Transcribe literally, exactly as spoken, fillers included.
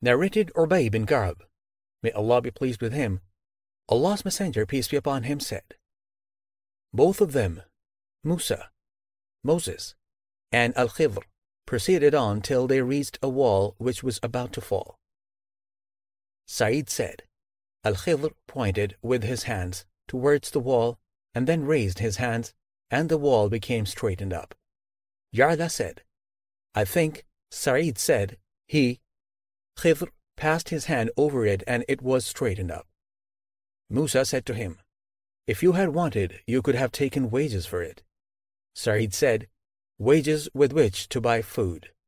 Narrated Ubay bin Ka'b, may Allah be pleased with him, Allah's Messenger, peace be upon him, said, both of them, Musa, Moses, and Al-Khidr, proceeded on till they reached a wall which was about to fall. Sa'id said, Al-Khidr pointed with his hands towards the wall and then raised his hands, and the wall became straightened up. Ya'la said, I think Sa'id said, he, Khidr, passed his hand over it and it was straightened up. Musa said to him, if you had wanted, you could have taken wages for it. Sa'id said, wages with which to buy food.